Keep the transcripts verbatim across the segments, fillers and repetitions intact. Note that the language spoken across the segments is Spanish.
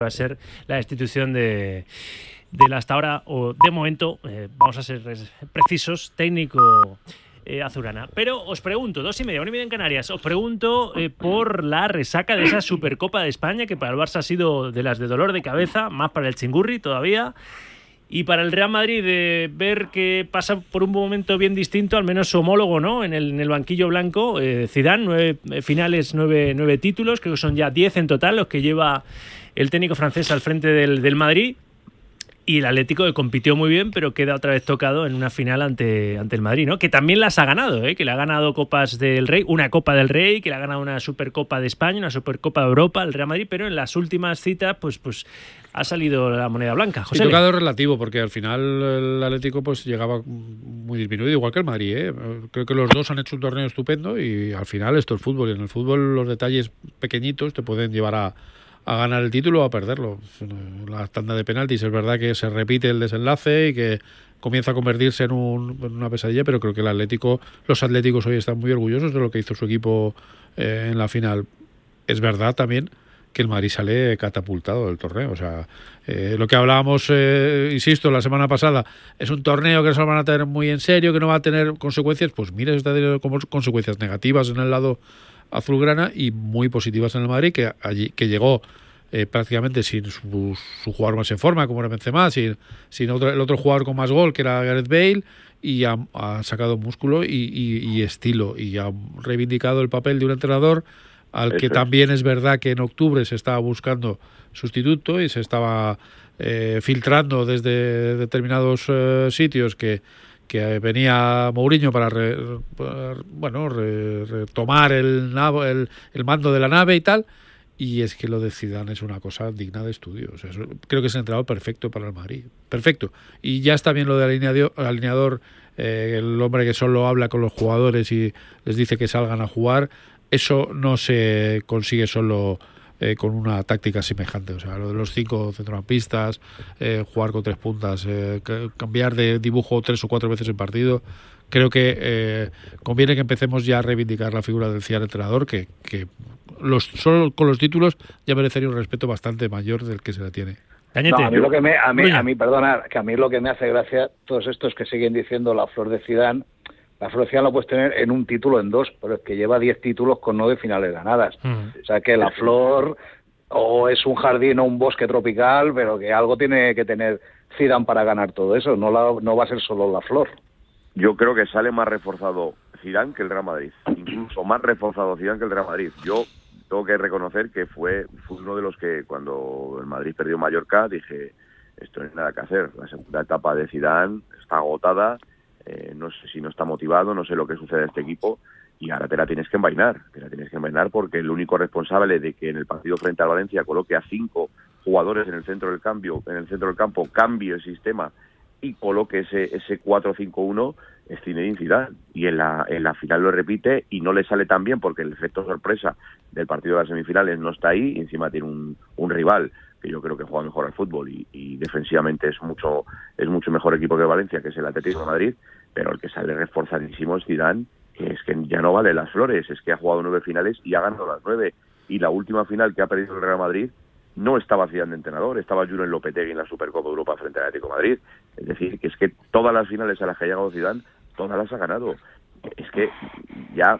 va a ser la destitución de, del hasta ahora, o de momento, eh, vamos a ser precisos, técnico eh, azulgrana. Pero os pregunto, dos y media, una y media en Canarias, os pregunto eh, por la resaca de esa Supercopa de España, que para el Barça ha sido de las de dolor de cabeza, más para el Chingurri todavía. Y para el Real Madrid, de ver que pasa por un momento bien distinto, al menos su homólogo, ¿no? En el, en el banquillo blanco, eh, Zidane, nueve finales, nueve, nueve títulos, creo que son ya diez en total los que lleva el técnico francés al frente del, del Madrid. Y el Atlético, que compitió muy bien, pero queda otra vez tocado en una final ante, ante el Madrid, ¿no? Que también las ha ganado, ¿eh? Que le ha ganado Copas del Rey, una Copa del Rey, que le ha ganado una Supercopa de España, una Supercopa de Europa, el Real Madrid, pero en las últimas citas, pues, pues ha salido la moneda blanca. José. Sí, tocado relativo, porque al final el Atlético pues llegaba muy disminuido, igual que el Madrid, ¿eh? Creo que los dos han hecho un torneo estupendo y al final esto es fútbol, y en el fútbol los detalles pequeñitos te pueden llevar a a ganar el título o a perderlo. La tanda de penaltis, es verdad que se repite el desenlace y que comienza a convertirse en, un, en una pesadilla, pero creo que el Atlético, los atléticos hoy están muy orgullosos de lo que hizo su equipo eh, en la final. Es verdad también que el Madrid sale catapultado del torneo. O sea, eh, lo que hablábamos, eh, insisto, la semana pasada, es un torneo que se lo van a tener muy en serio, que no va a tener consecuencias. Pues mira, está teniendo como consecuencias negativas en el lado azulgrana y muy positivas en el Madrid, que allí que llegó eh, prácticamente sin su, su jugador más en forma, como era Benzema, sin, sin otro, el otro jugador con más gol, que era Gareth Bale, y ha, ha sacado músculo y, y, y estilo, y ha reivindicado el papel de un entrenador al Eso que es. También es verdad que en octubre se estaba buscando sustituto y se estaba eh, filtrando desde determinados eh, sitios que que venía Mourinho para, re, para bueno re, retomar el, el, el mando de la nave y tal, y es que lo de Zidane es una cosa digna de estudio. O sea, eso, creo que es el entrenador perfecto para el Madrid, perfecto, y ya está bien lo de alineador, alineador eh, el hombre que solo habla con los jugadores y les dice que salgan a jugar. Eso no se consigue solo Eh, con una táctica semejante. O sea, lo de los cinco centrocampistas, eh, jugar con tres puntas, eh, cambiar de dibujo tres o cuatro veces en partido. Creo que eh, conviene que empecemos ya a reivindicar la figura del Zidane entrenador, que, que los, solo con los títulos ya merecería un respeto bastante mayor del que se le tiene. No, a mí lo que me, a mí, a mí, perdona, que a mí lo que me hace gracia, todos estos que siguen diciendo la flor de Zidane, la flor de Zidane lo puedes tener en un título, en dos, pero es que lleva diez títulos con nueve finales ganadas. Mm. O sea que la flor o es un jardín o un bosque tropical, pero que algo tiene que tener Zidane para ganar todo eso, no, la, no va a ser solo la flor. Yo creo que sale más reforzado Zidane que el Real Madrid, incluso más reforzado Zidane que el Real Madrid. Yo tengo que reconocer que fue, fue uno de los que cuando el Madrid perdió Mallorca dije, esto no hay nada que hacer, la segunda etapa de Zidane está agotada. Eh, no sé si no está motivado, no sé lo que sucede a este equipo y ahora te la tienes que envainar, te la tienes que envainar porque el único responsable de que en el partido frente al Valencia coloque a cinco jugadores en el centro del cambio, en el centro del campo, cambie el sistema y coloque ese ese cuatro cinco uno es Zinedine Zidane, y en la en la final lo repite y no le sale tan bien porque el efecto sorpresa del partido de las semifinales no está ahí y encima tiene un, un rival que yo creo que juega mejor al fútbol y, y defensivamente es mucho es mucho mejor equipo que Valencia, que es el Atlético de Madrid, pero el que sale reforzadísimo es Zidane, que es que ya no vale las flores, es que ha jugado nueve finales y ha ganado las nueve, y la última final que ha perdido el Real Madrid no estaba Zidane de entrenador, estaba Julen Lopetegui en la Supercopa de Europa frente al Atlético de Madrid, es decir, que es que todas las finales a las que ha llegado Zidane, todas las ha ganado. Es que ya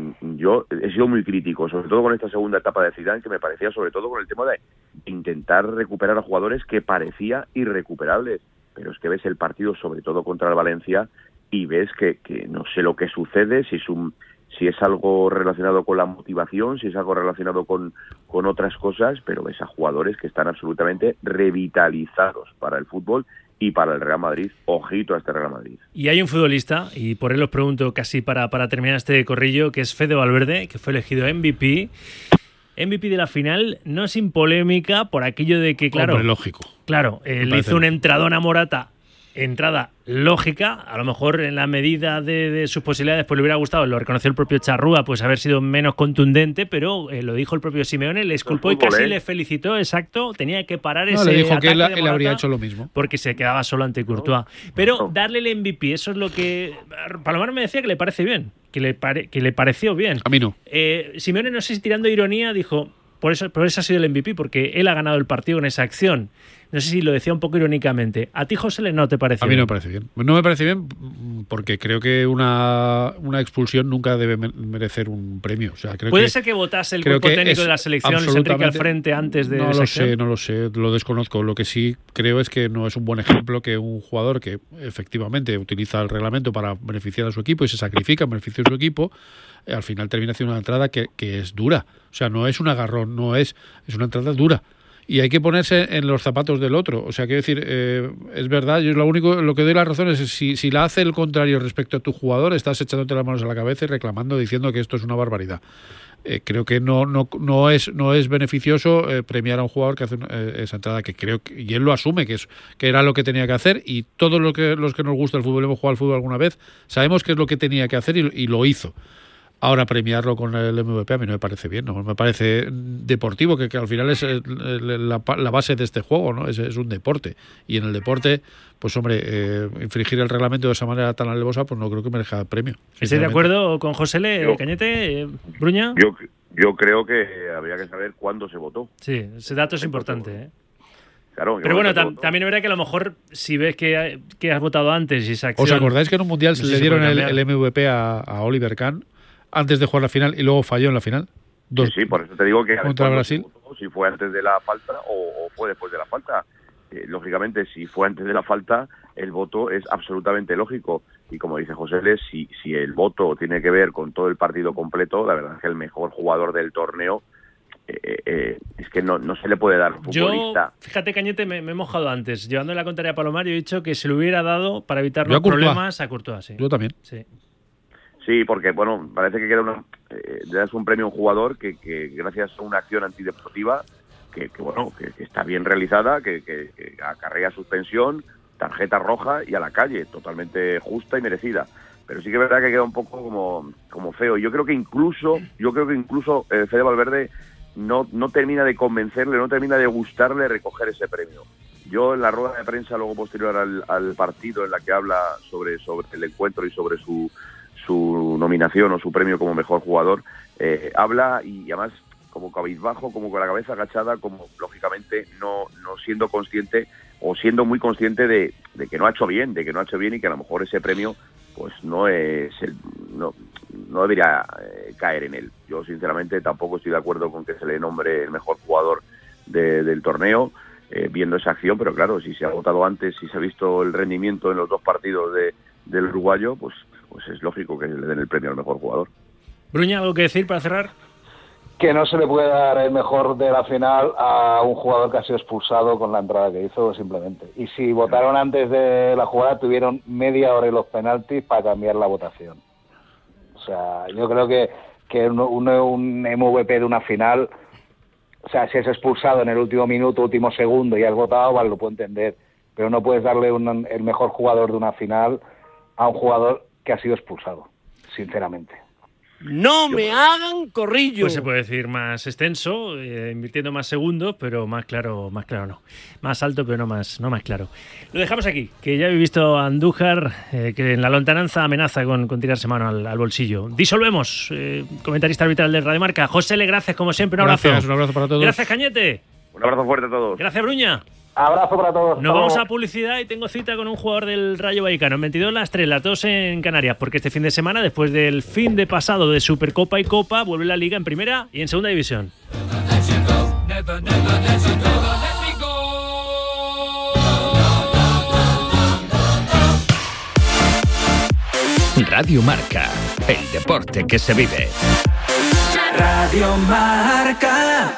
yo he sido muy crítico, sobre todo con esta segunda etapa de Zidane, que me parecía sobre todo con el tema de intentar recuperar a jugadores que parecía irrecuperables, pero es que ves el partido sobre todo contra el Valencia y ves que, que no sé lo que sucede, si es un si es algo relacionado con la motivación, si es algo relacionado con, con otras cosas, pero ves a jugadores que están absolutamente revitalizados para el fútbol y para el Real Madrid. Ojito a este Real Madrid. Y hay un futbolista, y por él os pregunto casi para, para terminar este corrillo, que es Fede Valverde, que fue elegido M V P. M V P de la final, no sin polémica, por aquello de que, claro... Hombre, lógico. Claro, él hizo un entradón a Morata, entrada lógica, a lo mejor en la medida de, de sus posibilidades pues le hubiera gustado, lo reconoció el propio Charrúa, pues haber sido menos contundente, pero eh, lo dijo el propio Simeone, le disculpó y casi ¿eh? le felicitó, exacto, tenía que parar no, ese le dijo ataque que él, de él habría hecho lo mismo. Porque se quedaba solo ante Courtois. Pero darle el M V P, eso es lo que... Palomar me decía que le parece bien, que le, pare, que le pareció bien. A mí no. Eh, Simeone, no sé si tirando ironía, dijo... por eso, por eso ha sido el M V P, porque él ha ganado el partido con esa acción. No sé si lo decía un poco irónicamente. ¿A ti, José, no te parece bien? A mí bien? no me parece bien. No me parece bien porque creo que una, una expulsión nunca debe merecer un premio. O sea, creo ¿Puede que, ser que votase el cuerpo técnico de la selección, Luis Enrique al frente, antes de No esa lo acción? sé, no lo sé, lo desconozco. Lo que sí creo es que no es un buen ejemplo que un jugador que efectivamente utiliza el reglamento para beneficiar a su equipo y se sacrifica en beneficio de su equipo, eh, al final termina haciendo una entrada que, que es dura. O sea, no es un agarrón, no es, es una entrada dura. Y hay que ponerse en los zapatos del otro. O sea, quiero decir, eh, es verdad, yo lo único, lo que doy la razón es si, si la hace el contrario respecto a tu jugador, estás echándote las manos a la cabeza y reclamando, diciendo que esto es una barbaridad. Eh, creo que no no no es no es beneficioso eh, premiar a un jugador que hace eh, esa entrada, que creo que, y él lo asume, que es que era lo que tenía que hacer, y todos lo que, los que nos gusta el fútbol, hemos jugado al fútbol alguna vez, sabemos que es lo que tenía que hacer y, y lo hizo. Ahora, premiarlo con el M V P a mí no me parece bien, no me parece deportivo, que, que al final es el, el, la, la base de este juego, ¿no? Es, es un deporte. Y en el deporte, pues hombre, eh, infringir el reglamento de esa manera tan alevosa, pues no creo que merezca premio. ¿Estás de acuerdo con José Le, yo, Cañete, eh, Bruña? Yo, yo creo que habría que saber cuándo se votó. Sí, ese dato es importante, ¿eh? Claro, pero bueno, tam- también es verdad que a lo mejor si ves que, que has votado antes y esa acción... ¿Os acordáis que en un mundial no le si dieron el, el M V P a, a Oliver Kahn antes de jugar la final y luego falló en la final? Dos, sí, sí, por eso te digo que contra Brasil. Votó, si fue antes de la falta o, o fue después de la falta. Eh, lógicamente, si fue antes de la falta, el voto es absolutamente lógico. Y como dice José Le, si, si el voto tiene que ver con todo el partido completo, la verdad es que el mejor jugador del torneo eh, eh, es que no, no se le puede dar futbolista. Yo, fíjate, Cañete, me, me he mojado antes. Llevando la contraria a Palomar, yo he dicho que se le hubiera dado para evitar los problemas a Courtois. Sí. Yo también. Sí. Sí, porque, bueno, parece que queda una, eh, le das un premio a un jugador que, que gracias a una acción antideportiva, que, que bueno, que, que está bien realizada, que, que, que acarrea suspensión, tarjeta roja y a la calle, totalmente justa y merecida. Pero sí que es verdad que queda un poco como, como feo. Yo creo que incluso, yo creo que incluso eh, Fede Valverde no, no termina de convencerle, no termina de gustarle recoger ese premio. Yo en la rueda de prensa, luego posterior al, al partido, en la que habla sobre, sobre el encuentro y sobre su su nominación o su premio como mejor jugador, eh, habla y además como cabizbajo, como con la cabeza agachada, como lógicamente no, no siendo consciente o siendo muy consciente de, de que no ha hecho bien, de que no ha hecho bien y que a lo mejor ese premio pues no es el, no, no debería eh, caer en él. Yo sinceramente tampoco estoy de acuerdo con que se le nombre el mejor jugador de, del torneo, eh, viendo esa acción, pero claro, si se ha votado antes, si se ha visto el rendimiento en los dos partidos de, del uruguayo, pues pues es lógico que le den el premio al mejor jugador. Bruña, ¿algo que decir para cerrar? Que no se le puede dar el mejor de la final a un jugador que ha sido expulsado con la entrada que hizo, simplemente. Y si votaron antes de la jugada, tuvieron media hora en los penaltis para cambiar la votación. O sea, yo creo que, que un, un, un M V P de una final, o sea, si es expulsado en el último minuto, último segundo y has votado, vale, lo puedo entender. Pero no puedes darle un, el mejor jugador de una final a un jugador que ha sido expulsado, sinceramente. ¡No me hagan corrillo! Pues se puede decir más extenso, eh, invirtiendo más segundos, pero más claro, más claro no. Más alto, pero no más, no más claro. Lo dejamos aquí, que ya he visto a Andújar, eh, que en la lontananza amenaza con, con tirarse mano al, al bolsillo. Disolvemos, eh, comentarista arbitral de Radio Marca. José Le, gracias como siempre, un abrazo. Gracias, un abrazo para todos. Gracias, Cañete. Un abrazo fuerte a todos. Gracias, Bruña. Abrazo para todos. Nos vamos a publicidad y tengo cita con un jugador del Rayo Vallecano. En veintidós las tres, las dos en Canarias, porque este fin de semana, después del fin de pasado de Supercopa y Copa, vuelve la Liga en primera y en segunda división. Radio Marca, el deporte que se vive. Radio Marca.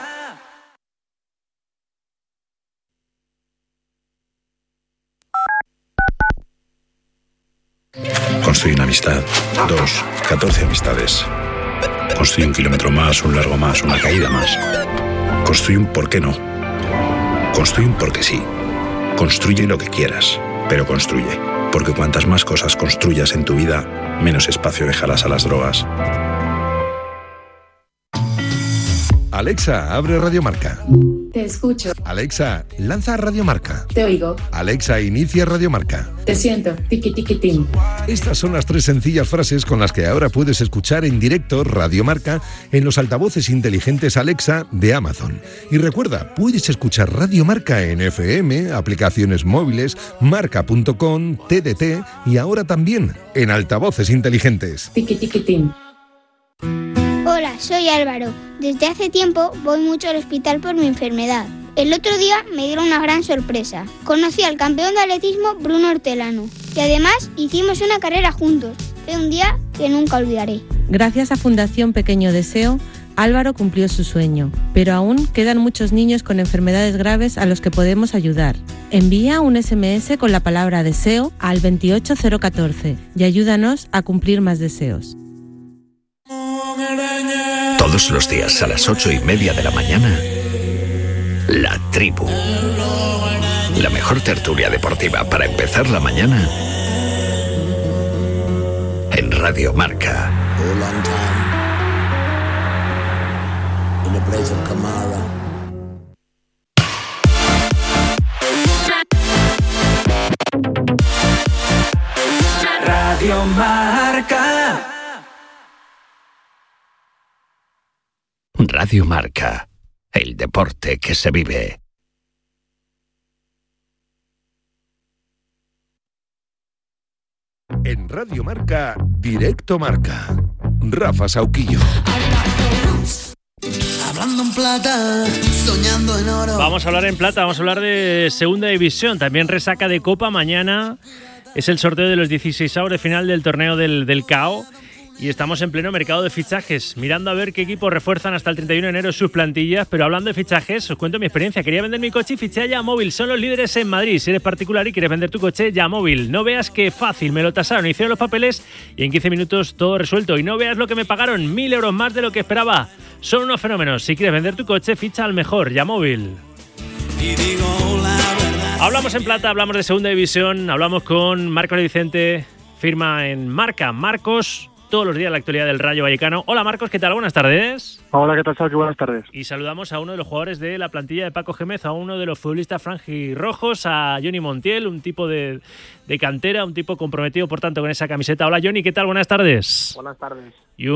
Construye una amistad, dos, catorce amistades. Construye un kilómetro más, un largo más, una caída más. Construye un por qué no. Construye un porque sí. Construye lo que quieras, pero construye. Porque cuantas más cosas construyas en tu vida, menos espacio dejarás a las drogas. Alexa, abre Radio Marca. Te escucho. Alexa, lanza Radio Marca. Te oigo. Alexa, inicia Radio Marca. Te siento. Tiki tiki tim. Estas son las tres sencillas frases con las que ahora puedes escuchar en directo Radio Marca en los altavoces inteligentes Alexa de Amazon. Y recuerda, puedes escuchar Radio Marca en F M, aplicaciones móviles, marca punto com, T D T y ahora también en altavoces inteligentes. Tiki tiki tim. Hola, soy Álvaro. Desde hace tiempo voy mucho al hospital por mi enfermedad. El otro día me dieron una gran sorpresa. Conocí al campeón de atletismo Bruno Hortelano y además hicimos una carrera juntos. Fue un día que nunca olvidaré. Gracias a Fundación Pequeño Deseo, Álvaro cumplió su sueño, pero aún quedan muchos niños con enfermedades graves a los que podemos ayudar. Envía un ese eme ese con la palabra deseo al veintiocho cero catorce y ayúdanos a cumplir más deseos. Todos los días a las ocho y media de la mañana, La Tribu. La mejor tertulia deportiva para empezar la mañana en Radio Marca. Radio Marca. Radio Marca, el deporte que se vive. En Radio Marca, Directo Marca. Rafa Sauquillo. Hablando en plata, soñando en oro. Vamos a hablar en plata, vamos a hablar de Segunda División. También resaca de Copa. Mañana es el sorteo de los dieciseisavos de final del torneo del, del C A O. Y estamos en pleno mercado de fichajes, mirando a ver qué equipos refuerzan hasta el treinta y uno de enero sus plantillas. Pero hablando de fichajes, os cuento mi experiencia. Quería vender mi coche y fiché a Yamóvil. Son los líderes en Madrid. Si eres particular y quieres vender tu coche, Yamóvil. No veas qué fácil. Me lo tasaron, hicieron los papeles y en quince minutos todo resuelto. Y no veas lo que me pagaron, mil euros más de lo que esperaba. Son unos fenómenos. Si quieres vender tu coche, ficha al mejor, Yamóvil. Hablamos en plata, hablamos de Segunda División, hablamos con Marcos Vicente, firma en Marca. Marcos, todos los días la actualidad del Rayo Vallecano. Hola Marcos, ¿qué tal? Buenas tardes. Hola, ¿qué tal, Salqui? Buenas tardes. Y saludamos a uno de los jugadores de la plantilla de Paco Gémez, a uno de los futbolistas franjirrojos, a Johnny Montiel, un tipo de, de cantera, un tipo comprometido, por tanto, con esa camiseta. Hola Johnny, ¿qué tal? Buenas tardes. Buenas tardes. Y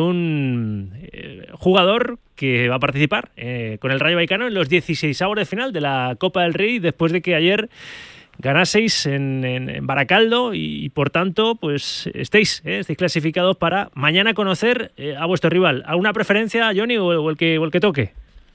un eh, jugador que va a participar eh, con el Rayo Vallecano en los dieciseisavos de final de la Copa del Rey, después de que ayer ganaseis en, en, en Baracaldo y, y por tanto pues estéis, ¿eh? estéis clasificados para mañana conocer eh, a vuestro rival. ¿Alguna preferencia, Johnny, o, o, el que, o el que toque?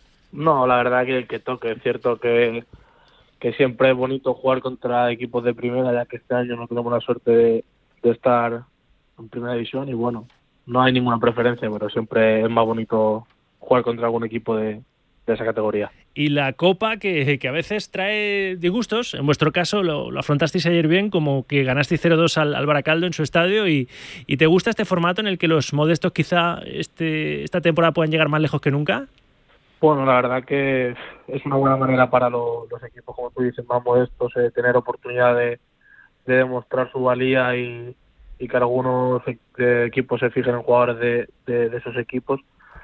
No, la verdad que el que toque. Es cierto que, que siempre es bonito jugar contra equipos de primera, ya que este año no tenemos la suerte de, de estar en primera división y bueno, no hay ninguna preferencia, pero siempre es más bonito jugar contra algún equipo de, de esa categoría. Y la Copa que, que a veces trae disgustos, en vuestro caso lo, lo afrontasteis ayer bien, como que ganasteis cero dos al, al Baracaldo en su estadio y, y ¿te gusta este formato en el que los modestos quizá este, esta temporada puedan llegar más lejos que nunca? Bueno, la verdad que es una buena manera para los, los equipos, como tú dices, más modestos, eh, tener oportunidad de, de demostrar su valía y, y que algunos eh, equipos se fijen en jugadores de, de, de esos equipos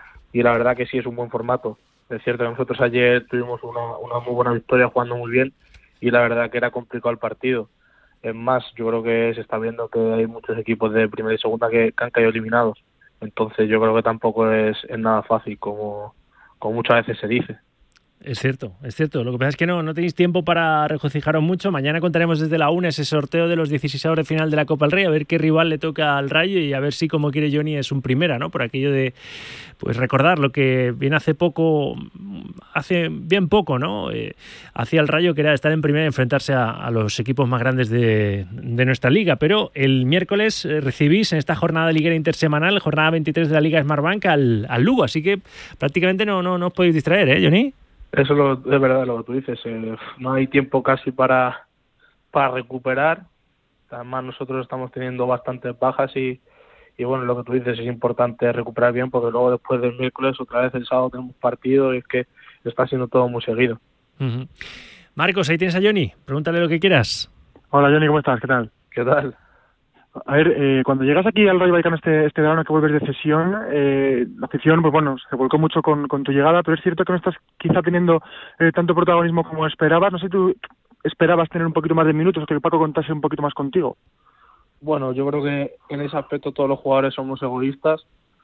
y la verdad que sí es un buen formato. Es cierto que nosotros ayer tuvimos una, una muy buena victoria jugando muy bien y la verdad que era complicado el partido. Es más, yo creo que se está viendo que hay muchos equipos de primera y segunda que, que han caído eliminados. Entonces yo creo que tampoco es, es nada fácil como, como muchas veces se dice. Es cierto, es cierto. Lo que pasa es que no, no tenéis tiempo para regocijaros mucho. Mañana contaremos desde la una ese sorteo de los dieciseisavos de final de la Copa del Rey, a ver qué rival le toca al Rayo y a ver si, como quiere Johnny, es un primera, ¿no? Por aquello de pues recordar lo que viene hace poco, hace bien poco, ¿no? Eh, hacía el Rayo, que era estar en primera y enfrentarse a, a los equipos más grandes de, de nuestra liga. Pero el miércoles recibís en esta jornada liguera intersemanal, jornada veintitrés de la Liga Smartbank, al, al Lugo. Así que prácticamente no, no, no os podéis distraer, ¿eh, Johnny? Eso lo, es verdad lo que tú dices, eh, no hay tiempo casi para, para recuperar, además nosotros estamos teniendo bastantes bajas y, y bueno, lo que tú dices es importante recuperar bien porque luego después del miércoles otra vez el sábado tenemos partido y es que está siendo todo muy seguido. Uh-huh. Marcos, ahí tienes a Johnny, pregúntale lo que quieras. Hola Johnny, ¿cómo estás? ¿Qué tal? ¿Qué tal? A ver, eh, cuando llegas aquí al Rayo Vallecano este, este verano que vuelves de cesión, eh, la afición, pues bueno, se volcó mucho con, con tu llegada, pero es cierto que no estás quizá teniendo eh, tanto protagonismo como esperabas. No sé si tú esperabas tener un poquito más de minutos o que Paco contase un poquito más contigo. Bueno, yo creo que en ese aspecto todos los jugadores somos egoístas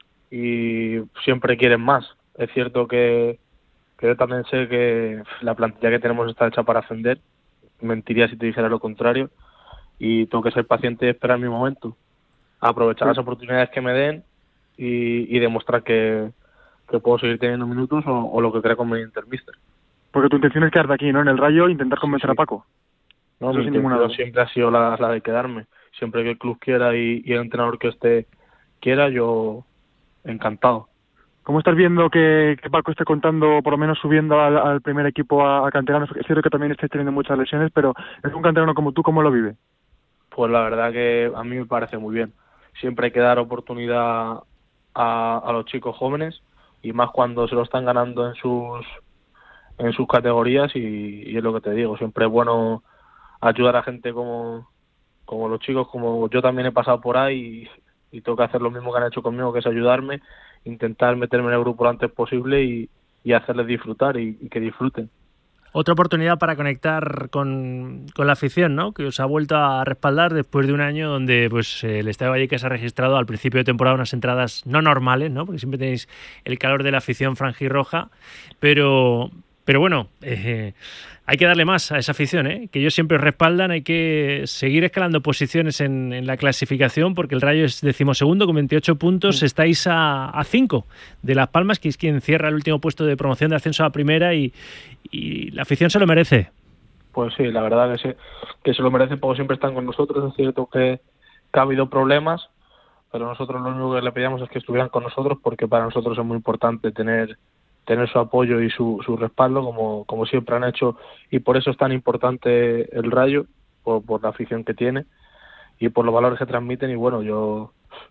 y siempre quieren más. Es cierto que, que yo también sé que la plantilla que tenemos está hecha para ascender. Mentiría si te dijera lo contrario. Y tengo que ser paciente y esperar mi momento. Aprovechar las oportunidades que me den y, y demostrar que, que puedo seguir teniendo minutos o, o lo que crea conveniente el míster. Porque tu intención es quedarte aquí, ¿no? En el Rayo, intentar convencer sí, sí. a Paco. No, mi intención siempre ha sido la, la de quedarme. Siempre que el club quiera y, y el entrenador que esté quiera, yo encantado. ¿Cómo estás viendo que, que Paco esté contando, por lo menos subiendo al, al primer equipo a, a canteranos? Es cierto que también estáis teniendo muchas lesiones, pero es un canterano como tú, ¿cómo lo vive? Pues la verdad que a mí me parece muy bien. Siempre hay que dar oportunidad a, a los chicos jóvenes y más cuando se lo están ganando en sus en sus categorías y, y es lo que te digo, siempre es bueno ayudar a gente como, como los chicos, como yo también he pasado por ahí y, y tengo que hacer lo mismo que han hecho conmigo, que es ayudarme, intentar meterme en el grupo lo antes posible y, y hacerles disfrutar y, y que disfruten. Otra oportunidad para conectar con, con la afición, ¿no? Que os ha vuelto a respaldar después de un año donde pues el Estadio Vallecas ha registrado al principio de temporada unas entradas no normales, ¿no? Porque siempre tenéis el calor de la afición franjirroja, pero, pero bueno, eh, hay que darle más a esa afición, ¿eh? Que ellos siempre os respaldan, hay que seguir escalando posiciones en, en la clasificación porque el Rayo es decimosegundo con veintiocho puntos, mm. estáis a cinco de Las Palmas, que es quien cierra el último puesto de promoción de ascenso a primera y, y la afición se lo merece. Pues sí, la verdad que, sí, que se lo merece porque siempre están con nosotros. Es cierto que, que ha habido problemas, pero nosotros lo único que le pedíamos es que estuvieran con nosotros porque para nosotros es muy importante tener tener su apoyo y su, su respaldo como, como siempre han hecho y por eso es tan importante el Rayo, por, por la afición que tiene y por los valores que transmiten y bueno, yo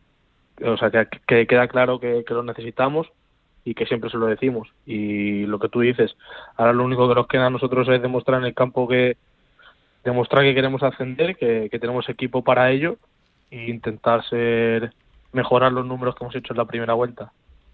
o sea que, que queda claro que, que lo necesitamos y que siempre se lo decimos y lo que tú dices, ahora lo único que nos queda a nosotros es demostrar en el campo que demostrar que queremos ascender, que, que tenemos equipo para ello e intentar ser mejorar los números que hemos hecho en la primera vuelta.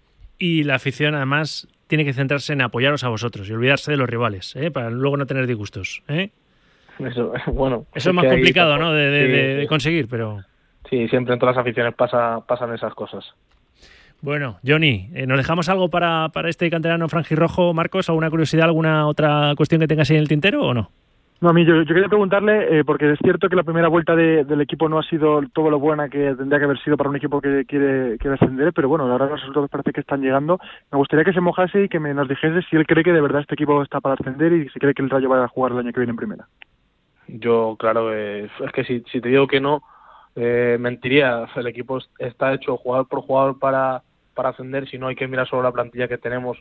Y la afición además tiene que centrarse en apoyaros a vosotros y olvidarse de los rivales, ¿eh? Para luego no tener disgustos, ¿eh? Eso, bueno, eso es más complicado, ¿no? De, de, sí, de, de conseguir, pero sí, siempre en todas las aficiones pasa, pasan esas cosas. Bueno, Johnny, eh, ¿nos dejamos algo para, para este canterano franjirrojo, Marcos? ¿Alguna curiosidad, alguna otra cuestión que tengas ahí en el tintero o no? No, a mí yo, yo quería preguntarle, eh, porque es cierto que la primera vuelta de, del equipo no ha sido todo lo buena que tendría que haber sido para un equipo que quiere, quiere ascender, pero bueno, ahora los resultados parece que están llegando. Me gustaría que se mojase y que me nos dijese si él cree que de verdad este equipo está para ascender y si cree que el Rayo va a jugar el año que viene en primera. Yo, claro, eh, es que si, si te digo que no, eh, mentiría. El equipo está hecho jugador por jugador para, para ascender, si no hay que mirar solo la plantilla que tenemos.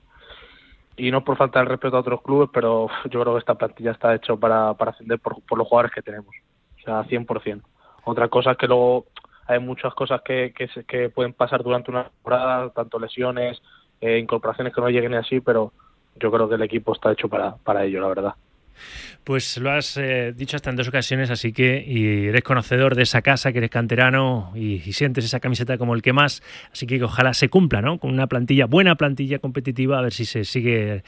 Y no por falta de respeto a otros clubes, pero yo creo que esta plantilla está hecho para, para ascender por, por los jugadores que tenemos. O sea, cien por ciento. Otra cosa es que luego hay muchas cosas que, que, que pueden pasar durante una temporada, tanto lesiones, eh, incorporaciones que no lleguen así, pero yo creo que el equipo está hecho para, para ello, la verdad. Pues lo has eh, dicho hasta en dos ocasiones, así que y eres conocedor de esa casa, que eres canterano y, y sientes esa camiseta como el que más, así que ojalá se cumpla, ¿no? Con una plantilla, buena plantilla competitiva, a ver si se sigue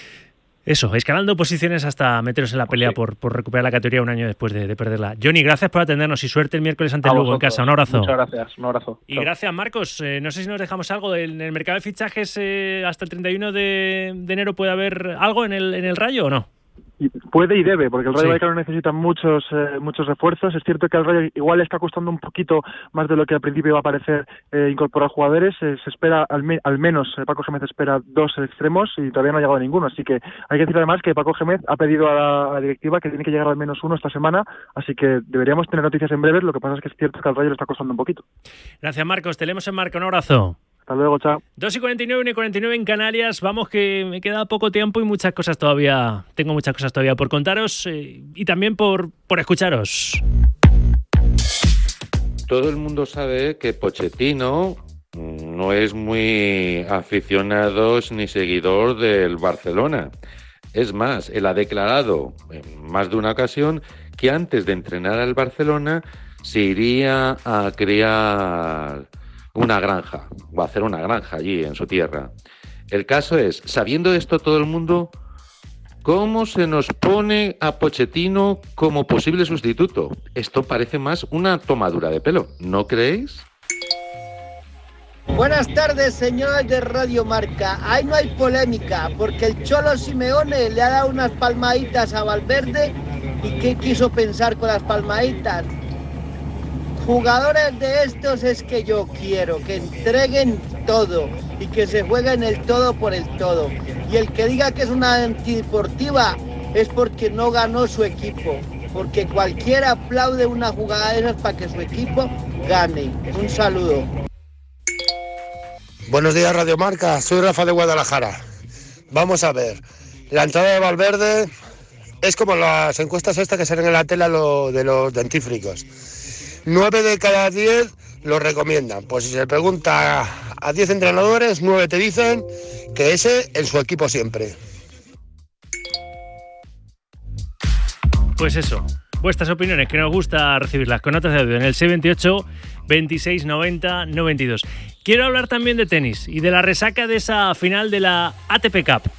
eso, escalando posiciones hasta meteros en la pelea por, por recuperar la categoría un año después de, de perderla. Johnny, gracias por atendernos y suerte el miércoles ante el Lugo en casa. Un abrazo. Muchas gracias, un abrazo. Y Chao. Gracias, Marcos. Eh, no sé si nos dejamos algo. En el mercado de fichajes eh, hasta el treinta y uno de, de enero puede haber algo en el, en el Rayo o no. Puede y debe, porque el Rayo sí. Vallecano necesita muchos eh, muchos refuerzos. Es cierto que al Rayo igual le está costando un poquito más de lo que al principio iba a parecer eh, incorporar jugadores. Eh, se espera, al, me, al menos eh, Paco Gémez espera dos extremos y todavía no ha llegado ninguno. Así que hay que decir además que Paco Gémez ha pedido a la, a la directiva que tiene que llegar al menos uno esta semana. Así que deberíamos tener noticias en breve. Lo que pasa es que es cierto que al Rayo le está costando un poquito. Gracias, Marcos. Te leemos en Marca. Un abrazo. Hasta luego, chao. dos y cuarenta y nueve, una y cuarenta y nueve en Canarias. Vamos que me queda poco tiempo y muchas cosas todavía, tengo muchas cosas todavía por contaros eh, y también por, por escucharos. Todo el mundo sabe que Pochettino no es muy aficionado ni seguidor del Barcelona. Es más, él ha declarado en más de una ocasión que antes de entrenar al Barcelona se iría a crear una granja, o a hacer una granja allí en su tierra. El caso es, sabiendo esto todo el mundo, ¿cómo se nos pone a Pochettino como posible sustituto? Esto parece más una tomadura de pelo, ¿no creéis? Buenas tardes, señores de Radio Marca. Ahí no hay polémica, porque el Cholo Simeone le ha dado unas palmaditas a Valverde. ¿Y qué quiso pensar con las palmaditas? Jugadores de estos es que yo quiero, que entreguen todo y que se jueguen el todo por el todo. Y el que diga que es una antideportiva es porque no ganó su equipo. Porque cualquiera aplaude una jugada de esas para que su equipo gane. Un saludo. Buenos días, Radio Marca. Soy Rafa de Guadalajara. Vamos a ver. La entrada de Valverde es como las encuestas estas que salen en la tele lo, de los dentífricos. Nueve de cada diez lo recomiendan. Pues si se pregunta a diez entrenadores, nueve te dicen que ese en su equipo siempre. Pues eso, vuestras opiniones, que nos gusta recibirlas con notas de audio en el seis veintiocho, veintiséis noventa, noventa y dos. Quiero hablar también de tenis y de la resaca de esa final de la A T P Cup.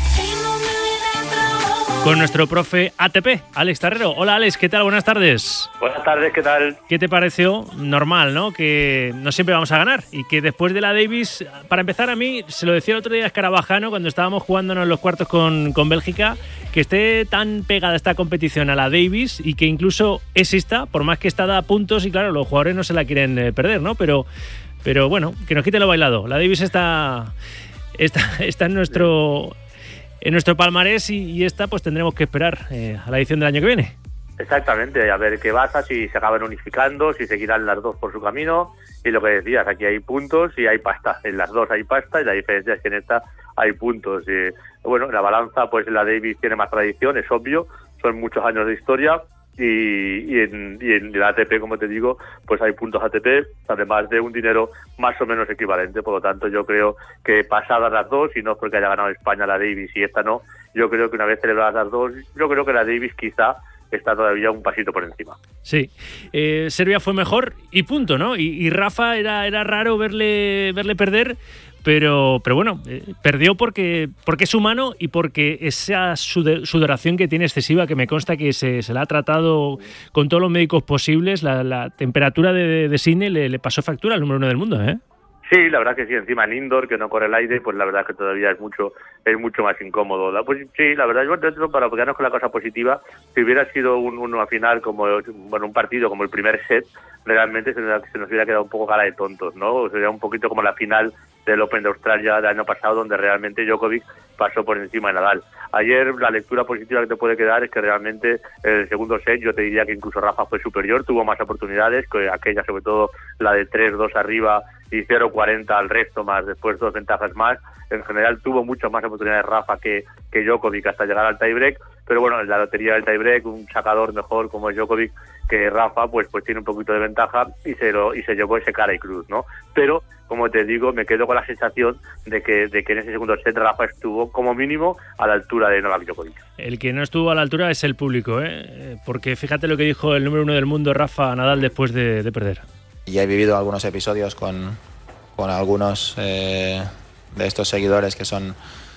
Con nuestro profe A T P, Alex Tarrero. Hola Alex, ¿qué tal? Buenas tardes. Buenas tardes, ¿qué tal? ¿Qué te pareció? Normal, ¿no? Que no siempre vamos a ganar y que después de la Davis, para empezar a mí, se lo decía el otro día a Escarabajano cuando estábamos jugándonos los cuartos con, con Bélgica, que esté tan pegada esta competición a la Davis y que incluso exista, por más que está a puntos y claro, los jugadores no se la quieren eh, perder, ¿no? Pero, pero bueno, que nos quite lo bailado. La Davis está, está, está en nuestro... en nuestro palmarés y, y esta pues tendremos que esperar eh, a la edición del año que viene. Exactamente, a ver qué pasa, si se acaban unificando, si seguirán las dos por su camino y lo que decías, aquí hay puntos y hay pasta, en las dos hay pasta y la diferencia es que en esta hay puntos. Y, bueno, la balanza, pues la Davis tiene más tradición, es obvio, son muchos años de historia. Y, y, en, y en la A T P, como te digo, pues hay puntos A T P, además de un dinero más o menos equivalente. Por lo tanto, yo creo que pasadas las dos, y no es porque haya ganado España la Davis y esta no, yo creo que una vez celebradas las dos, yo creo que la Davis quizá está todavía un pasito por encima. Sí, eh, Serbia fue mejor y punto, ¿no? Y, y Rafa era, era raro verle, verle perder, pero, pero bueno, eh, perdió porque, porque es humano y porque esa sudoración que tiene excesiva, que me consta que se, se la ha tratado con todos los médicos posibles, la, la temperatura de, de Sydney le, le pasó factura al número uno del mundo, ¿eh? Sí, la verdad que sí, encima en indoor, que no corre el aire, pues la verdad que todavía es mucho es mucho más incómodo. La, pues sí, la verdad, yo dentro para quedarnos con la cosa positiva, si hubiera sido un, una final como, bueno, un partido como el primer set, realmente se nos, se nos hubiera quedado un poco cara de tontos, ¿no? Sería un poquito como la final del Open de Australia del año pasado, donde realmente Djokovic pasó por encima de Nadal. Ayer la lectura positiva que te puede quedar es que realmente el segundo set yo te diría que incluso Rafa fue superior, tuvo más oportunidades, que aquella sobre todo la de tres dos arriba y cero cuarenta al resto, más después dos ventajas más. En general tuvo muchas más oportunidades Rafa que, que Djokovic hasta llegar al tiebreak, pero bueno, en la lotería del tiebreak un sacador mejor como Djokovic que Rafa pues pues tiene un poquito de ventaja y se lo y se llevó ese cara y cruz, ¿no? Pero como te digo, me quedo con la sensación de que de que en ese segundo set Rafa estuvo como mínimo a la altura de Novak Djokovic. El que no estuvo a la altura es el público, ¿eh? Porque fíjate lo que dijo el número uno del mundo, Rafa Nadal, después de, de perder. Ya he vivido algunos episodios con, con algunos eh, de estos seguidores que son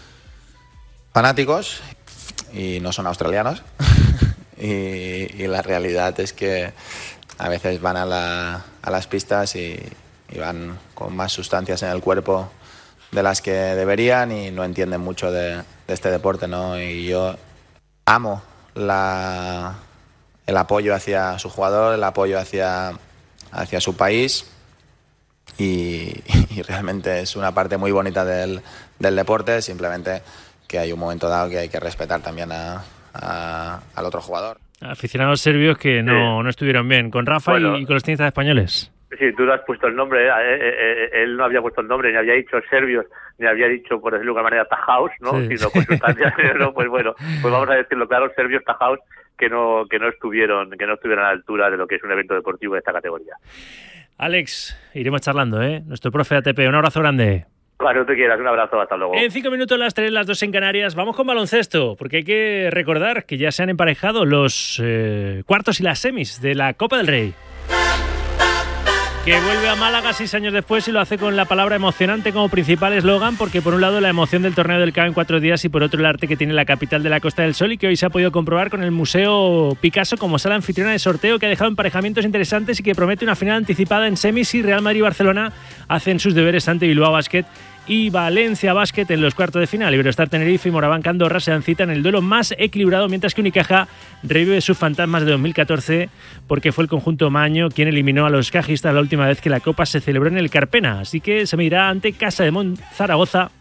fanáticos y no son australianos. y, y la realidad es que a veces van a, la, a las pistas y, y van con más sustancias en el cuerpo de las que deberían y no entienden mucho de, de este deporte, ¿no? Y yo amo la, el apoyo hacia su jugador, el apoyo hacia, hacia su país y, y realmente es una parte muy bonita del, del deporte, simplemente que hay un momento dado que hay que respetar también a, a, al otro jugador. Aficionados serbios que no, sí. no estuvieron bien, con Rafa bueno, y, y con los tenistas españoles. Sí, tú le has puesto el nombre, eh, eh, eh, él no había puesto el nombre, ni había dicho serbios, ni había dicho, por decirlo de alguna manera, tajaos, ¿no? Sí. Sino con sustancias, ¿no? Pues bueno, pues vamos a decirlo claro, serbios tajaos que no que no estuvieron que no estuvieron a la altura de lo que es un evento deportivo de esta categoría. Alex, iremos charlando, ¿eh? Nuestro profe A T P, un abrazo grande. Claro, te quieras, un abrazo, hasta luego. En cinco minutos las tres, las dos en Canarias. Vamos con baloncesto, porque hay que recordar que ya se han emparejado los eh, cuartos y las semis de la Copa del Rey. que vuelve a Málaga seis años después y lo hace con la palabra emocionante como principal eslogan, porque por un lado la emoción del torneo del C A O en cuatro días y por otro el arte que tiene la capital de la Costa del Sol y que hoy se ha podido comprobar con el Museo Picasso como sala anfitriona de sorteo, que ha dejado emparejamientos interesantes y que promete una final anticipada en semis y Real Madrid y Barcelona hacen sus deberes ante Bilbao Basket y Valencia Basket en los cuartos de final. Iberostar Tenerife y Moraván Andorra se dan cita en el duelo más equilibrado, mientras que Unicaja revive sus fantasmas de dos mil catorce porque fue el conjunto maño quien eliminó a los cajistas la última vez que la Copa se celebró en el Carpena. Así que se medirá ante Casa de Mon Zaragoza,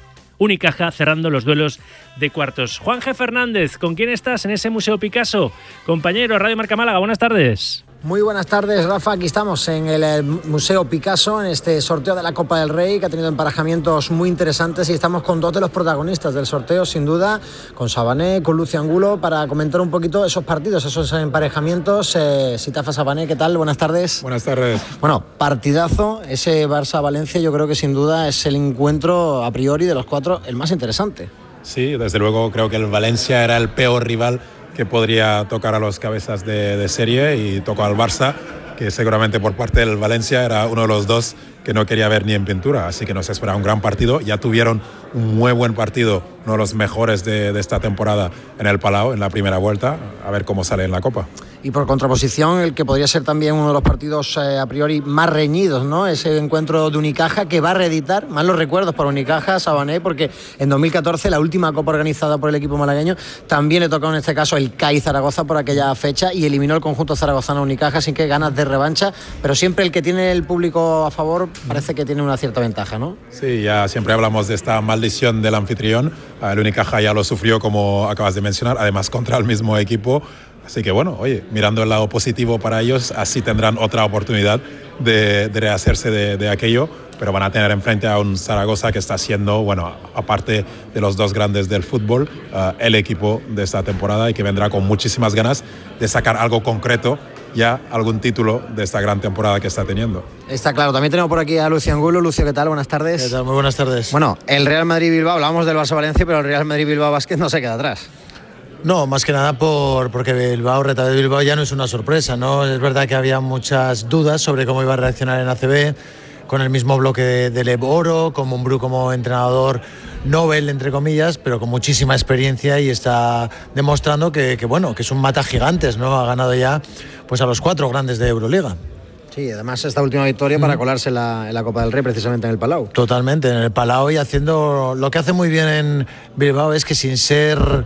Unicaja cerrando los duelos de cuartos. Juan G. Fernández, ¿con quién estás en ese Museo Picasso? Compañero, Radio Marca Málaga, buenas tardes. Muy buenas tardes, Rafa. Aquí estamos en el Museo Picasso, en este sorteo de la Copa del Rey, que ha tenido emparejamientos muy interesantes, y estamos con dos de los protagonistas del sorteo, sin duda, con Sabané, con Lucio Angulo, para comentar un poquito esos partidos, esos emparejamientos. Eh, Sitafa Sabané, ¿qué tal? Buenas tardes. Buenas tardes. Bueno, partidazo, ese Barça-Valencia, yo creo que sin duda es el encuentro, a priori, de los cuatro, el más interesante. Sí, desde luego creo que el Valencia era el peor rival que podría tocar a los cabezas de, de serie, y tocó al Barça, que seguramente por parte del Valencia era uno de los dos que no quería ver ni en pintura, así que nos espera un gran partido. Ya tuvieron un muy buen partido, uno de los mejores de, de esta temporada en el Palau, en la primera vuelta, a ver cómo sale en la Copa. Y por contraposición, el que podría ser también uno de los partidos eh, a priori más reñidos, ¿no? Ese encuentro de Unicaja, que va a reeditar, más los recuerdos para Unicaja, Sabané, porque en dos mil catorce, la última Copa organizada por el equipo malagueño, también le tocó en este caso el C A I Zaragoza por aquella fecha y eliminó el conjunto zaragozano Unicaja, así que ganas de revancha, pero siempre el que tiene el público a favor parece que tiene una cierta ventaja, ¿no? Sí, ya siempre hablamos de esta maldición del anfitrión. El Unicaja ya lo sufrió, como acabas de mencionar, además contra el mismo equipo. Así que bueno, oye, mirando el lado positivo para ellos, así tendrán otra oportunidad de, de rehacerse de, de aquello, pero van a tener enfrente a un Zaragoza que está siendo, bueno, aparte de los dos grandes del fútbol, uh, el equipo de esta temporada, y que vendrá con muchísimas ganas de sacar algo concreto, ya algún título de esta gran temporada que está teniendo. Está claro. También tenemos por aquí a Lucio Angulo. Lucio, ¿qué tal? Buenas tardes. ¿Qué tal? Muy buenas tardes. Bueno, el Real Madrid-Bilbao, hablábamos del Barça-Valencia, pero el Real Madrid-Bilbao Basket no se queda atrás. No, más que nada por, porque Bilbao, Reta de Bilbao ya no es una sorpresa, ¿no? Es verdad que había muchas dudas sobre cómo iba a reaccionar en A C B, con el mismo bloque de, de Lev Oro, con Mumbrú como entrenador Nobel, entre comillas, pero con muchísima experiencia, y está demostrando que, que bueno, que es un mata gigantes, ¿no? Ha ganado ya pues a los cuatro grandes de Euroliga. Sí, además esta última victoria mm. para colarse en la, en la Copa del Rey, precisamente en el Palau. Totalmente, en el Palau, y haciendo lo que hace muy bien en Bilbao es que, sin ser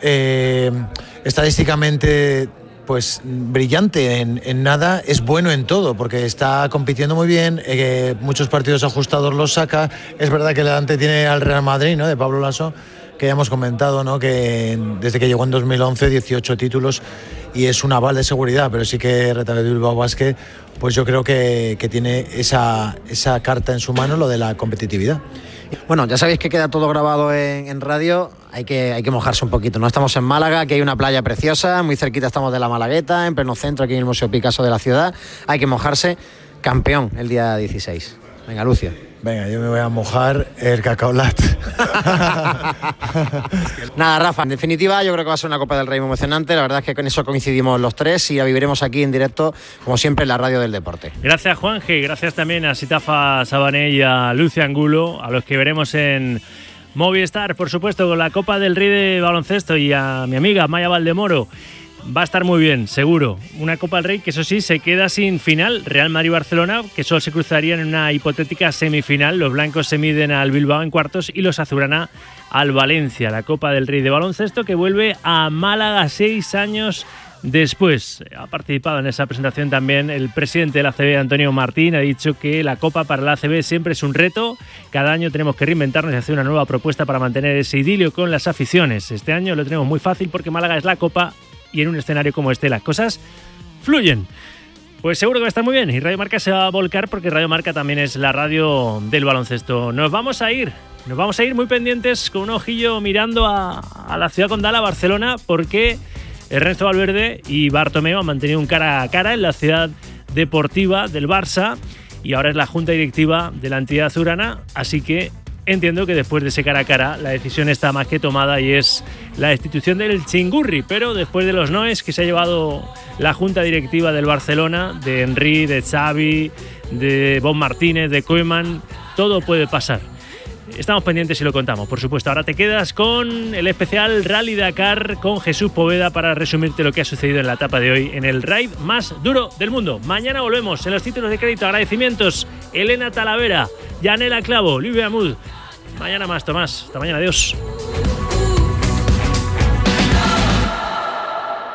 eh, estadísticamente pues brillante en, en nada, es bueno en todo, porque está compitiendo muy bien, eh, muchos partidos ajustados los saca. Es verdad que delante tiene al Real Madrid, ¿no?, de Pablo Lasso, que ya hemos comentado, ¿no?, que desde que llegó en dos mil once, dieciocho títulos, y es un aval de seguridad, pero sí que Reta de Bilbao Basket, pues yo creo que, que tiene esa, esa carta en su mano, lo de la competitividad. Bueno, ya sabéis que queda todo grabado en, en radio, hay que, hay que mojarse un poquito, ¿no? Estamos en Málaga, aquí hay una playa preciosa, muy cerquita estamos de la Malagueta, en pleno centro, aquí en el Museo Picasso de la ciudad. Hay que mojarse, campeón el día dieciséis. Venga, Lucio. Venga, yo me voy a mojar el cacaolat. Nada, Rafa, en definitiva yo creo que va a ser una Copa del Rey muy emocionante. La verdad es que con eso coincidimos los tres y la viviremos aquí en directo, como siempre, en la radio del deporte. Gracias, Juanje, gracias también a Sitafa Sabané y a Lucio Angulo, a los que veremos en Movistar, por supuesto, con la Copa del Rey de baloncesto, y a mi amiga Maya Valdemoro. Va a estar muy bien, seguro. Una Copa del Rey que, eso sí, se queda sin final. Real Madrid-Barcelona, que solo se cruzarían en una hipotética semifinal. Los blancos se miden al Bilbao en cuartos y los azulgrana al Valencia. La Copa del Rey de baloncesto que vuelve a Málaga seis años después. Ha participado en esa presentación también el presidente de la A C B, Antonio Martín. Ha dicho que la Copa para la A C B siempre es un reto. Cada año tenemos que reinventarnos y hacer una nueva propuesta para mantener ese idilio con las aficiones. Este año lo tenemos muy fácil porque Málaga es la Copa, y en un escenario como este las cosas fluyen. Pues seguro que va a estar muy bien, y Radio Marca se va a volcar porque Radio Marca también es la radio del baloncesto. Nos vamos a ir, nos vamos a ir muy pendientes, con un ojillo mirando a, a la ciudad condal, a Barcelona, porque Ernesto Valverde y Bartomeu han mantenido un cara a cara en la ciudad deportiva del Barça, y ahora es la junta directiva de la entidad azulgrana, así que entiendo que después de ese cara a cara la decisión está más que tomada, y es la destitución del Chingurri. Pero después de los noes que se ha llevado la junta directiva del Barcelona, de Henry, de Xavi, de Bob Martínez, de Koeman, todo puede pasar. Estamos pendientes y lo contamos, por supuesto. Ahora te quedas con el especial Rally Dakar con Jesús Poveda para resumirte lo que ha sucedido en la etapa de hoy en el raid más duro del mundo. Mañana volvemos en los títulos de crédito. Agradecimientos: Elena Talavera, Yanela Clavo, Livia Amud. Mañana más, Tomás. Hasta mañana, adiós.